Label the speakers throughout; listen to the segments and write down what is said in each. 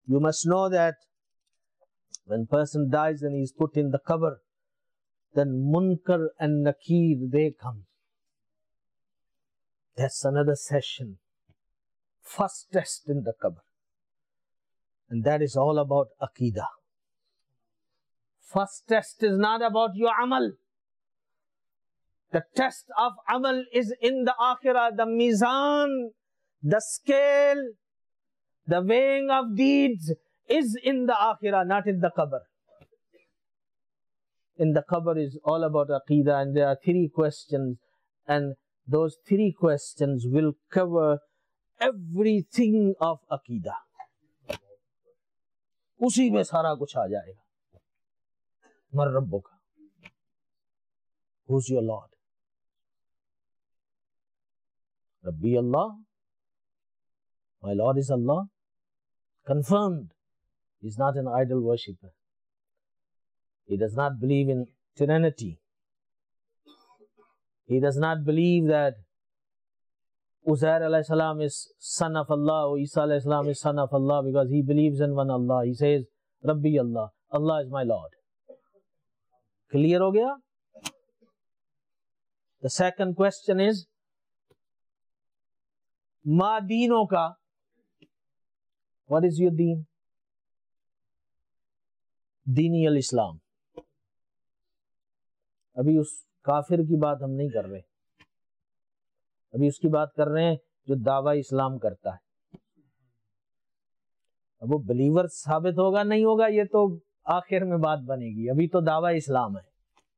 Speaker 1: You must know that when person dies and he is put in the qabr, then Munkar and Nakir, they come. That's another session. First test in the qabr. And that is all about Aqidah. First test is not about your amal. The test of amal is in the akhirah, the mizan, the scale, the weighing of deeds is in the akhirah, not in the qabr. In the qabr is all about Aqidah, and there are 3 questions, and those 3 questions will cover everything of Aqidah. उसी में सारा कुछ आ जाएगा. Man Rabbuka? Who's your Lord? Rabbi Allah. My Lord is Allah. Confirmed. He's not an idol worshipper. He does not believe in Trinity. He does not believe that Uzair alayhi salam is son of Allah or Isa alayhi salam is son of Allah, because he believes in one Allah. He says, Rabbi Allah. Allah is my Lord. Clear ho gaya? The second question is, Ma deeno ka. What is your deen? Dini al-Islam. अभी उस काफिर की बात हम नहीं कर रहे, अभी उसकी बात कर रहे हैं जो दावा इस्लाम करता है. अब वो बिलीवर साबित होगा नहीं होगा ये तो आखिर में बात बनेगी, अभी तो दावा इस्लाम है.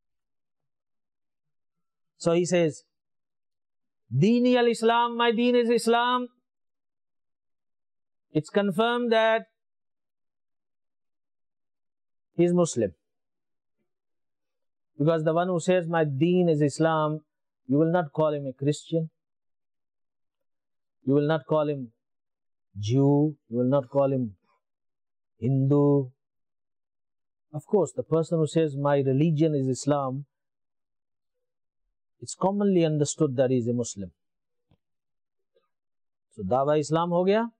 Speaker 1: So he says, Dini al-Islam, my deen is Islam. It's confirmed that he is Muslim. Because the one who says my deen is Islam, you will not call him a Christian. You will not call him Jew. You will not call him Hindu. Of course, the person who says my religion is Islam, it's commonly understood that he is a Muslim. So, दावा इस्लाम हो गया.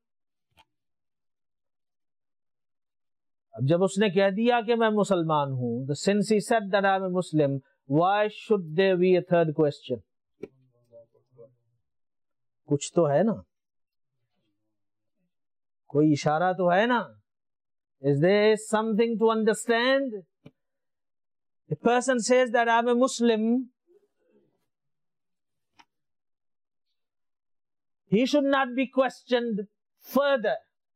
Speaker 1: अब जब उसने कह दिया कि मैं मुसलमान हूं, the since he said that I am a Muslim, why should there be a third question? कुछ तो है ना, कोई इशारा तो है ना. Is there something to understand? A person says that I am a Muslim, he should not be questioned further.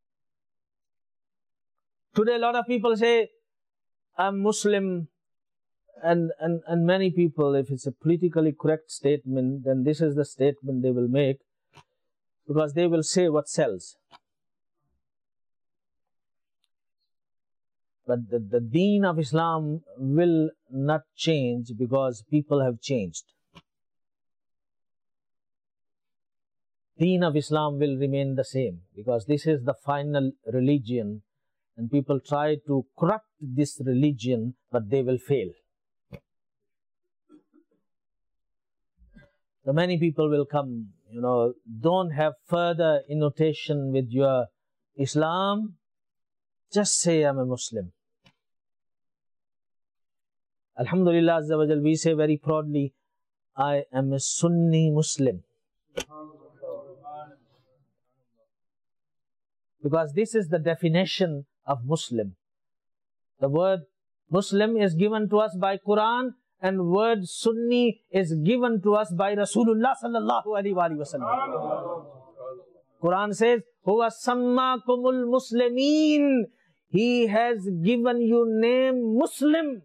Speaker 1: Today a lot of people say, I'm Muslim, and many people, if it's a politically correct statement, then this is the statement they will make, because they will say what sells. But the deen of Islam will not change because people have changed. Deen of Islam will remain the same because this is the final religion, and people try to corrupt this religion, but they will fail. So many people will come, don't have further innotation with your Islam. Just say, I'm a Muslim. Alhamdulillah Azza wa Jal, we say very proudly, I am a Sunni Muslim. Because this is the definition of Muslim. The word Muslim is given to us by Quran, and word Sunni is given to us by Rasulullah sallallahu alaihi wasallam. Quran says, Huwa sammakumul muslimin. He has given you name Muslim.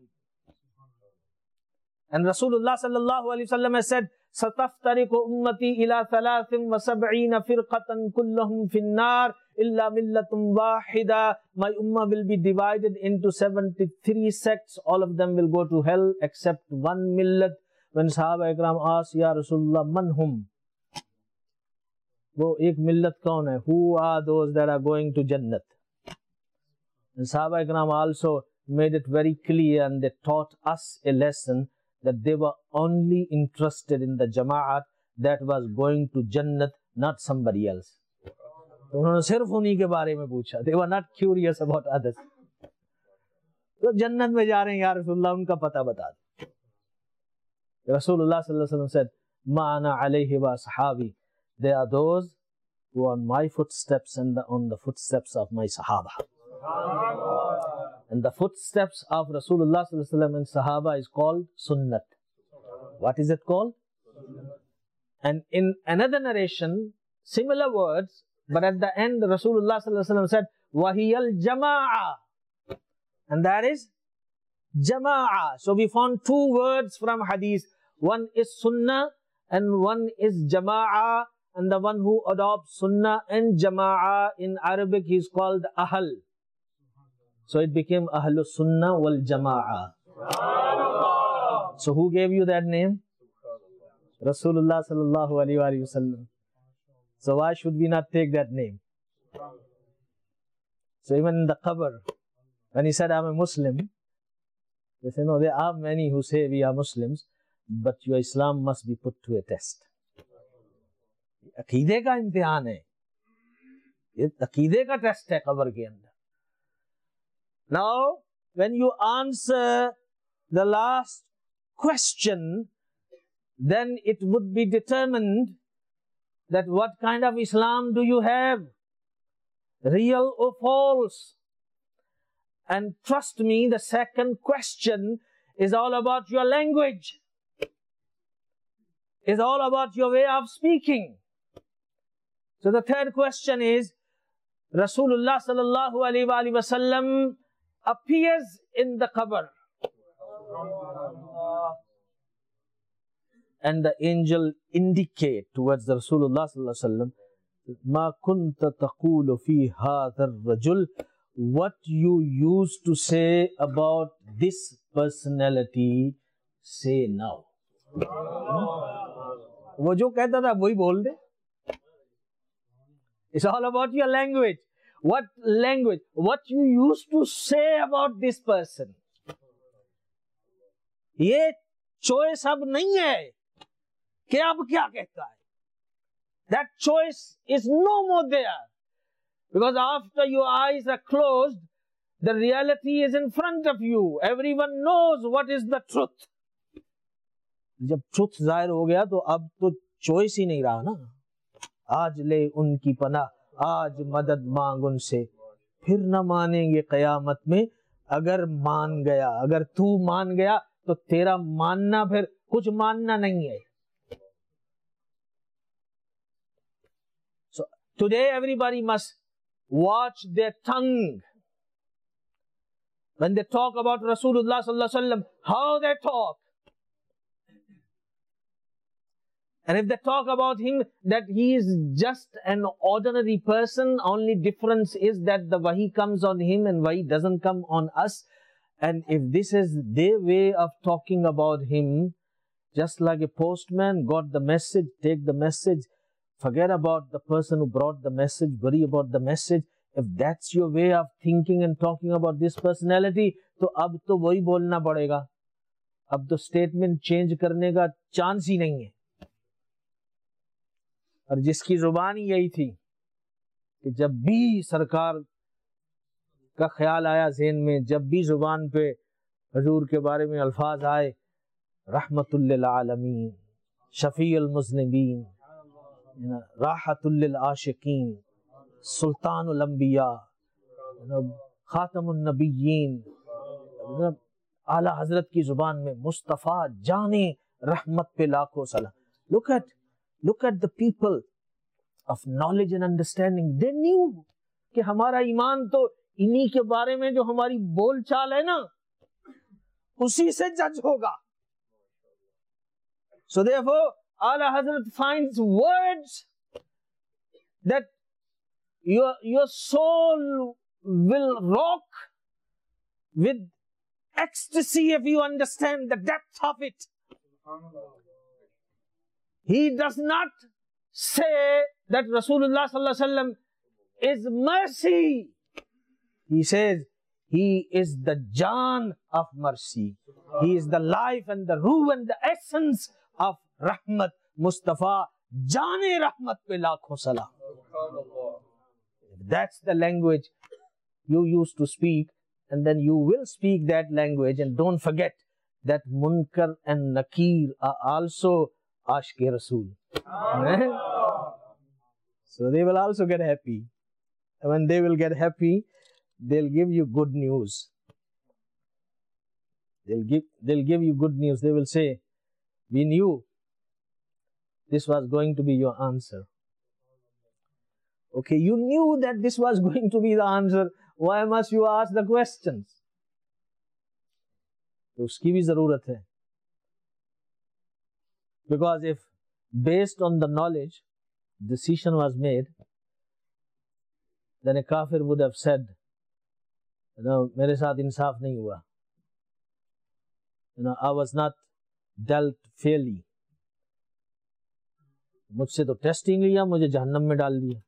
Speaker 1: And Rasulullah sallallahu alaihi wasallam has said, Sataftariku ummati ila 73 firqatan kullahum finnar illa millatum wahida. My ummah will be divided into 73 sects. All of them will go to hell except one millat. When Sahaba Ikram asked, Ya Rasulullah, man hum? वो एक मिल्लत कौन है? Who are those that are going to Jannat? And Sahaba Ikram also made it very clear, and they taught us a lesson that they were only interested in the Jama'at that was going to Jannat, not somebody else. तो उन्होंने सिर्फ उन्हीं के बारे में पूछा. They were not curious about others. तो जन्नत में जा रहे हैं या रसूलुल्लाह, उनका पता बता दो. Rasulullah sallallahu alaihi wasallam said, "Ma ana alayhi wa sahabi." They are those who are on my footsteps and on the footsteps of my Sahaba. And the footsteps of Rasulullah sallallahu alaihi wasallam and Sahaba is called Sunnat. What is it called? And in another narration, similar words, but at the end Rasulullah sallallahu alaihi wasallam said, "Wahiyal jama'a," and that is jama'a. So we found two words from hadith. One is sunnah and one is jama'a. And the one who adopts sunnah and jama'a in Arabic is called ahl. So it became ahlus sunnah wal jama'a. So who gave you that name? Rasulullah sallallahu alaihi wasallam. So why should we not take that name? So even in the qabr, when he said, "I'm a Muslim," they say, "No, there are many who say we are Muslims, but your Islam must be put to a test." अकीदे का इम्तिहान है, ये अकीदे का test है कब्र के अंदर. Now, when you answer the last question, then it would be determined that what kind of Islam do you have, real or false. And trust me, the second question is all about your language, is all about your way of speaking. So the third question is, Rasulullah sallallahu alaihi wasallam appears in the qabr, and the angel indicate towards the Rasulullah sallallahu alaihi wasallam, "Ma kunta taqulu fi hadha ar-rajul," what you used to say about this personality, say now. वो जो कहता था वही बोल दे. It's all about your language. What language? What you used to say about this person. ये choice अब नहीं है कि अब क्या कहता है. That choice is no more there. Because after your eyes are closed, the reality is in front of you. Everyone knows what is the truth. जब truth जाहिर हो गया तो अब तो choice ही नहीं रहा ना. आज ले उनकी पनाह, आज मदद मांग उनसे, फिर न मानेंगे कयामत में. अगर मान गया, अगर तू मान गया तो तेरा मानना फिर कुछ मानना नहीं है. So today everybody must watch their tongue. When they talk about Rasulullah sallallahu alaihi wasallam, how they talk. And if they talk about him, that he is just an ordinary person, only difference is that the wahi comes on him and wahi doesn't come on us. And if this is their way of talking about him, just like a postman got the message, take the message, forget about the person who brought the message, worry about the message. If that's your way of thinking and talking about this personality, तो अब तो वही बोलना पड़ेगा. अब तो statement change करने का chance ही नहीं है. और जिसकी जुबान ही यही थी कि जब भी सरकार का ख्याल आया ज़हन में, जब भी जुबान पे हजूर के बारे में अल्फाज आए, रहमतुल लिल आलमीन, शफीउल मुज़निबीन, राहतुल लिल आशिकीन, सुल्तानुल अंबिया, खातमुन नबिय्यीन, आला हजरत की जुबान में मुस्तफ़ा जाने रहमत पे लाखों सलाम. Look at the people of knowledge and understanding. They knew कि हमारा ईमान तो इन्हीं के बारे में जो हमारी बोलचाल है ना, उसी से जज होगा. So therefore, Ala Hazrat finds words that your soul will rock with ecstasy if you understand the depth of it. He does not say that Rasulullah sallallahu alaihi wasallam is mercy. He says he is the Jaan of mercy. He is the life and the ruh and the essence of Rahmat. Mustafa Jaane Rahmat pe lakhon salam. That's the language you used to speak, and then you will speak that language. And don't forget that Munkar and Nakir are also Ashke Rasool. So they will also get happy. And when they will get happy, they'll give you good news. They'll give you good news. They will say, we knew this was going to be your answer. Okay, you knew that this was going to be the answer. Why must you ask the questions? तो उसकी भी जरूरत है. Because if based on the knowledge decision was made, then a kafir would have said, मेरे साथ इंसाफ नहीं हुआ. I was not dealt fairly. मुझसे तो टेस्टिंग लिया, मुझे जहन्नम में डाल दिया.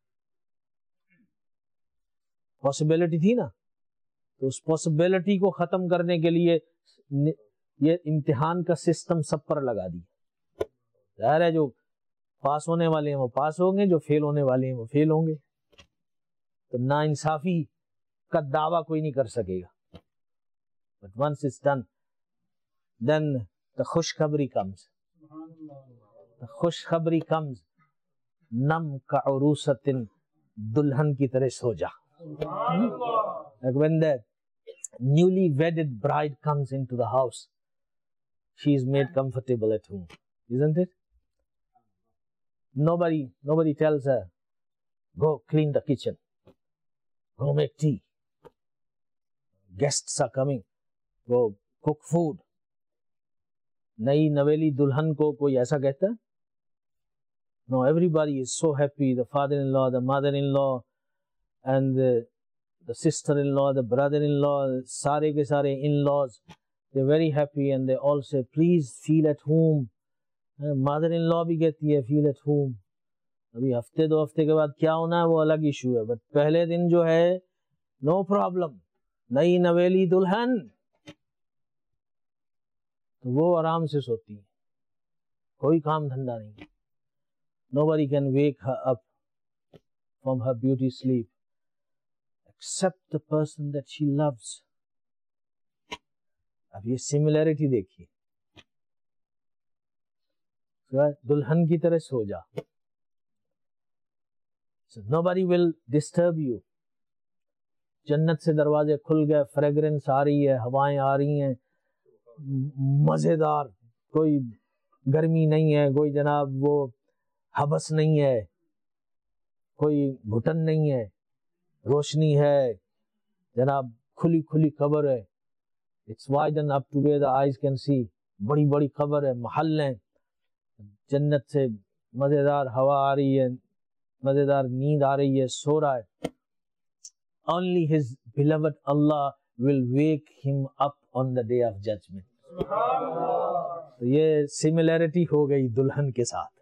Speaker 1: पॉसिबिलिटी थी ना, तो उस पॉसिबिलिटी को खत्म करने के लिए ये इम्तिहान का सिस्टम सब पर लगा दिया. जाहिर है जो पास होने वाले हैं वो पास होंगे, जो फेल होने वाले हैं वो फेल होंगे. तो नाइंसाफी का दावा कोई नहीं कर सकेगा. But once it's done, then the खुशखबरी कम्स. द खुशखबरी कम्स. नम का उरूसतिन, दुल्हन की तरह सो जा. Like when the newly wedded bride comes into the house, she is made comfortable at home, isn't it? Nobody tells her, go clean the kitchen, go make tea, guests are coming, go cook food. नई नवेली दुल्हन को कोई ऐसा कहता है? No, everybody is so happy. The father-in-law, the mother-in-law, and the sister-in-law, the brother-in-law, सारे के सारे in-laws, they're very happy and they all say, please feel at home. Mother-in-law भी कहती है feel at home. अभी हफ्ते दो हफ्ते के बाद क्या होना है वो अलग इशू है, बट पहले दिन जो है no problem. नई नवेली दुल्हन, तो वो आराम से सोती है, कोई काम धंधा नहीं. Nobody can wake her up from her beauty sleep except the person that she loves. अब ये सिमिलैरिटी देखिए. दुल्हन की तरह सो जा. So nobody will disturb you. जन्नत से दरवाजे खुल गए, फ्रेग्रेंस आ रही है, हवाएं आ रही हैं, मजेदार, कोई गर्मी नहीं है, कोई जनाब वो हबस नहीं है, कोई घुटन नहीं है, रोशनी है, जनाब खुली खुली कब्र है. It's widen up to where the eyes can see. बड़ी बड़ी कब्र है, महल है, जन्नत से मजेदार हवा आ रही है, मजेदार नींद आ रही है, सो रहा है. Only his beloved Allah will wake him up on the day of judgment. तो ये सिमिलैरिटी हो गई दुल्हन के साथ.